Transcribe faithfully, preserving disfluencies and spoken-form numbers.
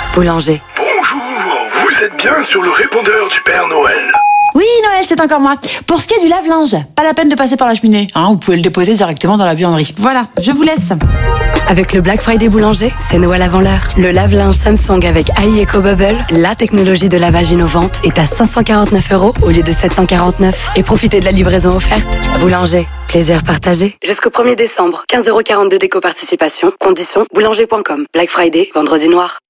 Boulanger. Bonjour, vous êtes bien sur le répondeur du Père Noël. Oui, Noël, c'est encore moi. Pour ce qui est du lave-linge, pas la peine de passer par la cheminée. Hein, vous pouvez le déposer directement dans la buanderie. Voilà, je vous laisse. Avec le Black Friday Boulanger, c'est Noël avant l'heure. Le lave-linge Samsung avec A I Eco Bubble, la technologie de lavage innovante, est à cinq cent quarante-neuf euros au lieu de sept cent quarante-neuf. Et profitez de la livraison offerte. Boulanger, plaisir partagé. Jusqu'au premier décembre, quinze euros quarante-deux d'éco-participation. Conditions, boulanger point com. Black Friday, vendredi noir.